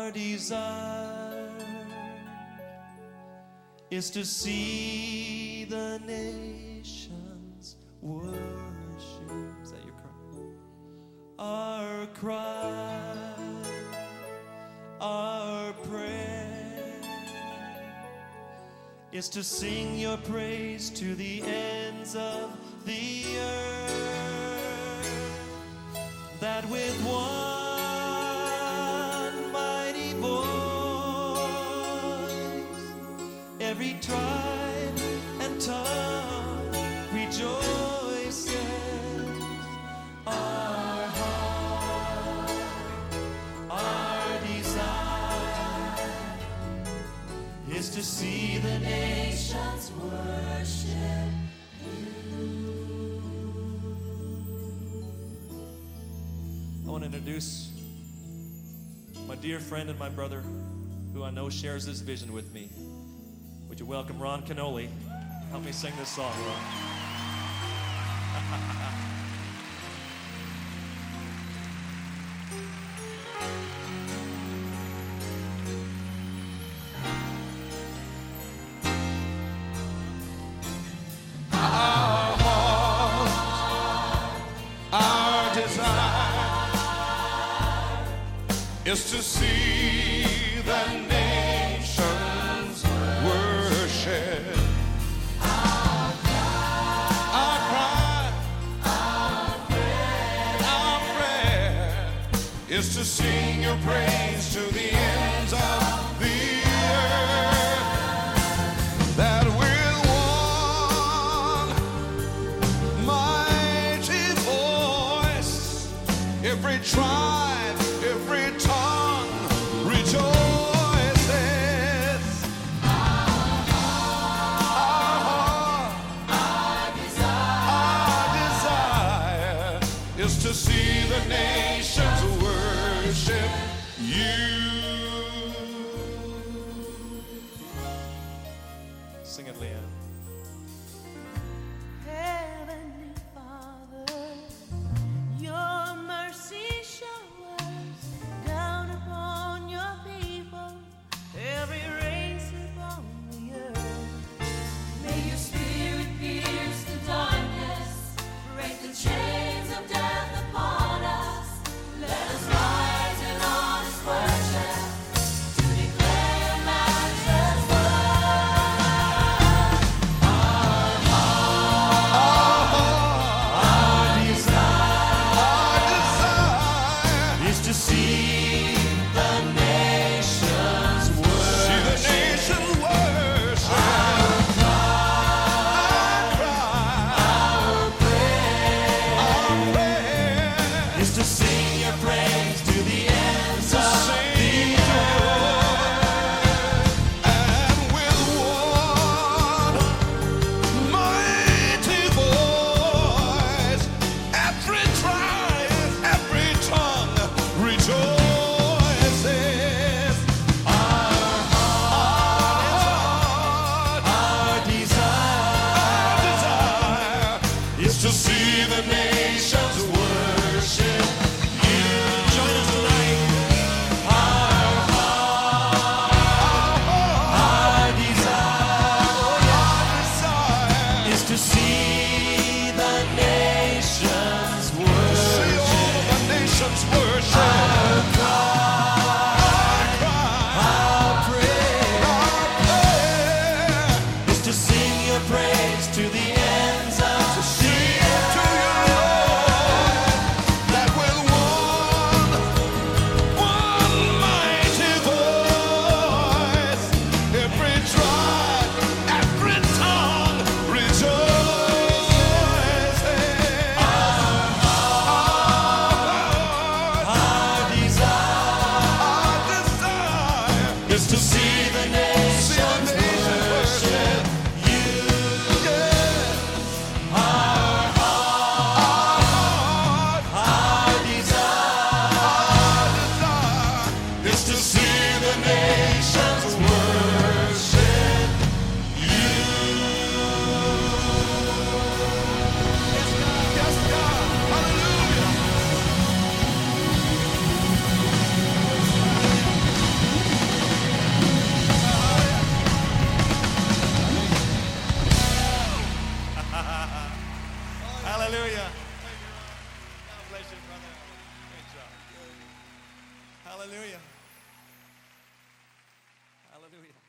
Our desire is to see the nations worship. Is that your cry? Our cry, our prayer is to sing your praise to the ends of the earth, that with one mighty voice every tribe and tongue rejoices. Our heart, our desire is to see the nations worship you. I want to introduce my dear friend and my brother who I know shares this vision with me. Would you welcome Ron Canoli? Help me sing this song, Ron. Our heart, our desire is to see the nations worship. Our cry, our prayer is to sing your praise to the ends of the earth. That with one mighty voice, every tribe, every tongue rejoices. Our heart, our desire is to see the nations worship you. Sing it, Leanne. Heavenly Father, your mercy showers down upon your people, every race upon the earth. May your spirit pierce the darkness, break the chains of death upon us. Let us rise in honest worship to declare your matchless word. Hallelujah. God bless you, brother. Great job. Hallelujah. Hallelujah.